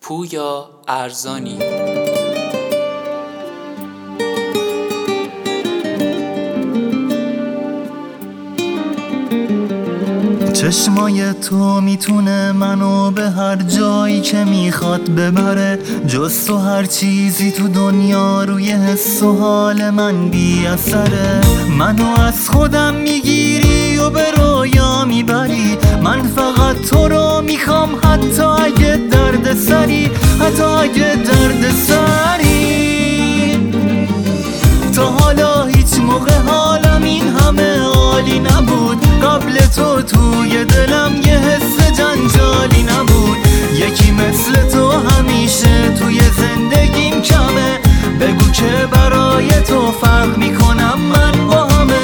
پویا ارزانی. چشمای تو میتونه منو به هر جایی که میخواد ببره، جز تو هر چیزی تو دنیا روی حس و حال من بی اثره. منو از خودم میگیری و به رویا میبری، من فقط تو رو میخوام حتی اگه درد سری، حتی اگه درد سری. تا حالا هیچ موقع حالم این همه عالی نبود، قبل تو توی دلم یه حس جنجالی نبود. یکی مثل تو همیشه توی زندگیم کمه، بگو که برای تو فرق میکنم من با همه.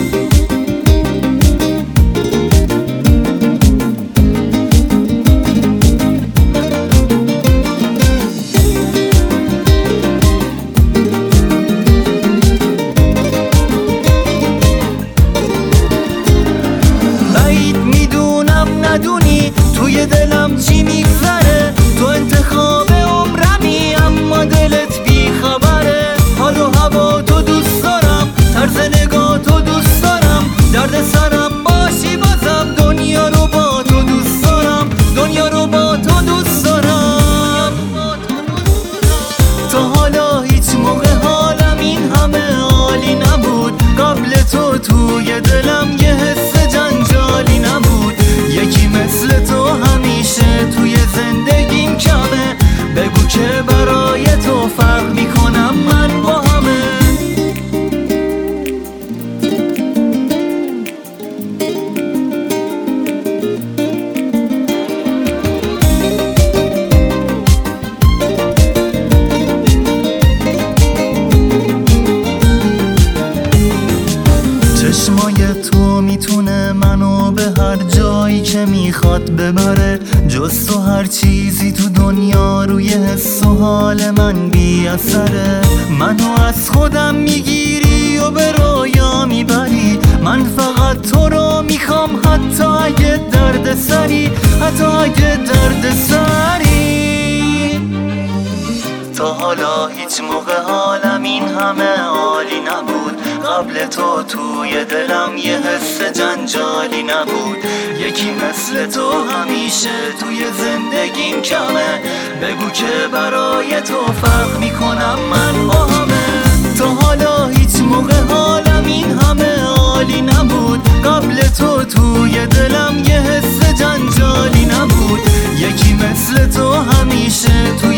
ندونی توی دلم چی میگذره، تو انتخاب عمرمی اما دلت بی خبره. حال و هوا تو دوست دارم، طرز نگاه تو دوست دارم، درد سرم باشی بازم دنیا رو با تو دوست دارم، دنیا رو با تو دوست دارم. تا حالا هیچ موقع حالم این همه عالی نبود، قبل تو توی دلم یه حس جنجالی نبود. یکی مثل تو همیشه توی زندگیم کمه، بگو که برای تو فرق میکنم من با همه. چشمای تو میتونه منو به هر جایی که میخواد ببره، جز تو هر چیزی تو دنیا روی حس و حال من بی اثره. منو از خودم میگیری و به رویا میبری، من فقط تو رو میخوام حتی اگه درد سری، حتی اگه درد سری. تا حالا هیچ موقع حالم این همه عالی نبود، قبل تو توی دلم یه حس جنجالی نبود. یکی مثل تو همیشه توی زندگیم کمه، بگو که برای تو فرق میکنم من با همه. تا حالا هیچ موقع حالم این همه عالی نبود، قبل تو توی دلم یه حس جنجالی نبود. یکی مثل تو همیشه